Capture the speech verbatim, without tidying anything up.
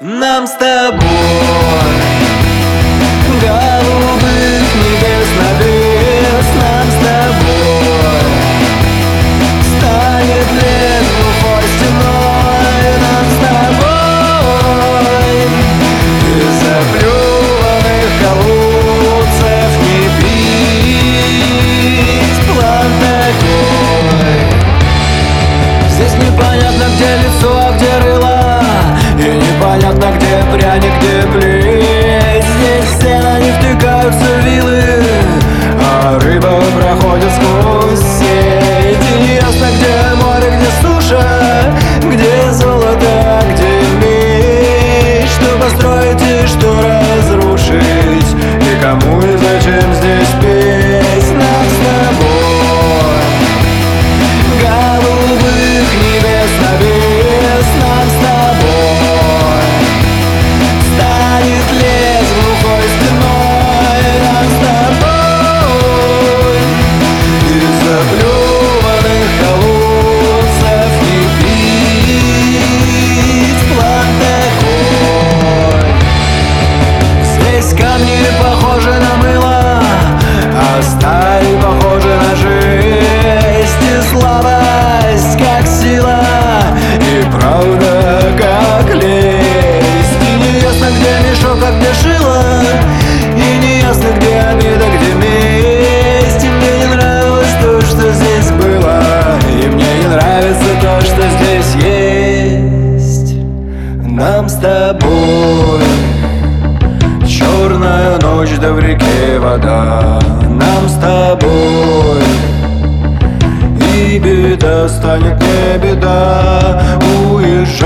Нам с тобой голубых небес навес. Нам с тобой станет лес глухой стеной. Нам с тобой из заплеванных колодцев не пить. План такой: здесь непонятно, где лицо, а где рыло, и непонятно, где пряник, где плеть. Здесь все на них втыкаются вилы, а рыба проходит сквозь сеть. И неясно, где море, где суша, где золото, где меч. Что построить и что разрушить, и кому и зачем здесь петь. Нам с тобой голубых небес навес. Нам с тобой станет лес глухой стеной. Нам с тобой из заплеванных колодцев не пить. План такой: здесь камни похожи на мыло, а сталь похожа на жесть. И слабость как сила, и правда как лесть. И неясно, где мешок, а где шило, и неясно, где обида, где месть. И мне не нравилось то, что здесь было, и мне не нравится то, что здесь есть. Нам с тобой черная ночь, да в реке вода. Нам с тобой и беда станет не беда. Уезжай